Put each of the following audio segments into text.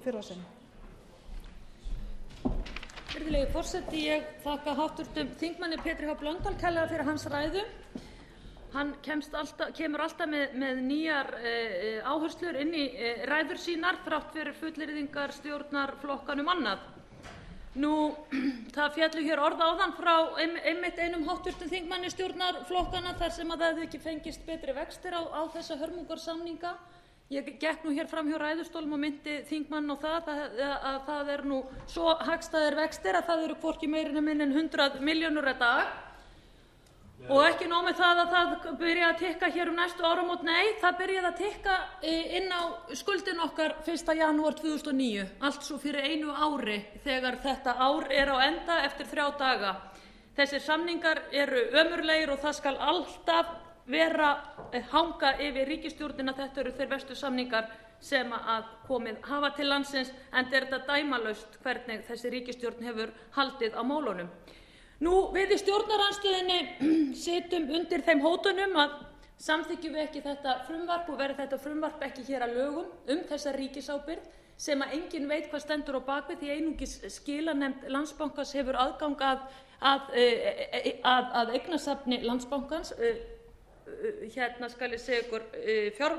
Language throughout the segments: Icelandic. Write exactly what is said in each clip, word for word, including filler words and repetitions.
fyrra sinn. Virðulegi forseti, ég þakka háttvirtum þingmanni Pétri H. Blöndal kærlega fyrir hans ræðu. Hann alltaf, kemur alltaf með, með nýjar eh, áherslur inn í eh, ræður sínar þrátt fyrir fullyrðingar stjórnarflokkan um annað. Nú, það fjallu hér orð áðan frá einmitt einum háttvirtum þingmanni stjórnarflokkana þar sem að það hefði ekki fengist betri vextir á, á þessa hörmungarsamninga. Ég gekk nú hér fram hjá ræðustólum og myndi þingmann á það að, að það er nú svo hagstæðir vextir að það eru hvorki meira minni en hundrað milljónir á dag. Og ekki nóg með það að það byrja að tikka hér um næstu áramót, nei, það byrjaði að tikka inn á skuldin okkar fyrsta janúar tvö þúsund og níu, allt svo fyrir einu ári þegar þetta ár er á enda eftir þrjá daga. Þessir samningar eru ömurlegir og það skal alltaf vera hanga yfir ríkisstjórnina. Þetta eru þeir verstu samningar sem að komið hafa til landsins, enda er þetta dæmalaust hvernig þessi ríkisstjórn hefur haldið á málunum. Nú, við í stjórnarandstöðunni sitjum undir þeim hótunum að samþykkjum við ekki þetta frumvarp og verði þetta frumvarp ekki hér að lögum um þessa ríkisábyrgð sem að enginn veit hvað stendur á bakvið, því einungis skilanefnd Landsbankans hefur aðgang að, að, að, að eignasafni Landsbankans. Hérna skal ég segja ykkur, fjár,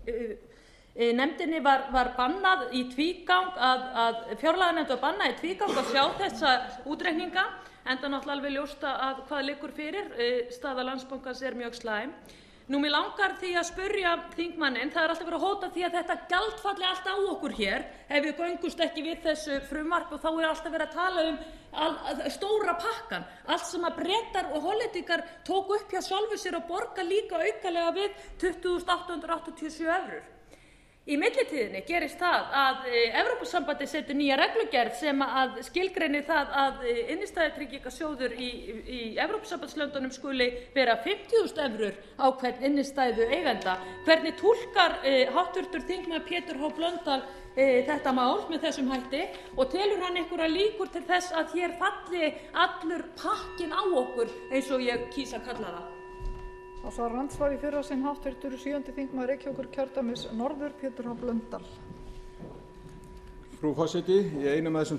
nefndinni var, var bannað í tvígang, að, að fjárlaganefnd var bannað í tvígang að sjá þessa útreikninga, enda náttúrulega alveg ljóst að hvað liggur fyrir, staða Landsbankans er mjög slæm. Nú, mig langar því að spyrja þingmanninn, það er alltaf verið að hóta því að þetta gjald falli allt á okkur hér ef við göngumst ekki við þessu frumvarpi, og þá er alltaf verið að tala um al, að, stóra pakkan, allt sem að Bretar og Hollendingar tóku upp hjá sjálfu sér og borga líka aukalega við tuttugu þúsund átta hundruð áttatíu og sjö evrur. Í millitíðinni gerist það að Evrópusambandið setur nýja reglugerð sem að skilgreinir það að innistæðutryggingasjóður í, í Evrópusambandslöndunum skuli vera fimmtíu þúsund evrur á hvern innistæðu eiganda. Hvernig túlkar eh, háttvirtur þingmaður Pétur H. Blöndal eh, þetta mál með þessum hætti, og telur hann einhverja líkur til þess að hér falli allur pakkinn á okkur eins og ég kýs að kalla það? Það svarar andsvar í fyrra sinn háttvirtur sjöundi þingmaður Reykjavíkurkjördæmis norður, Pétur H. Blöndal. Frú forseti, í einum af þessum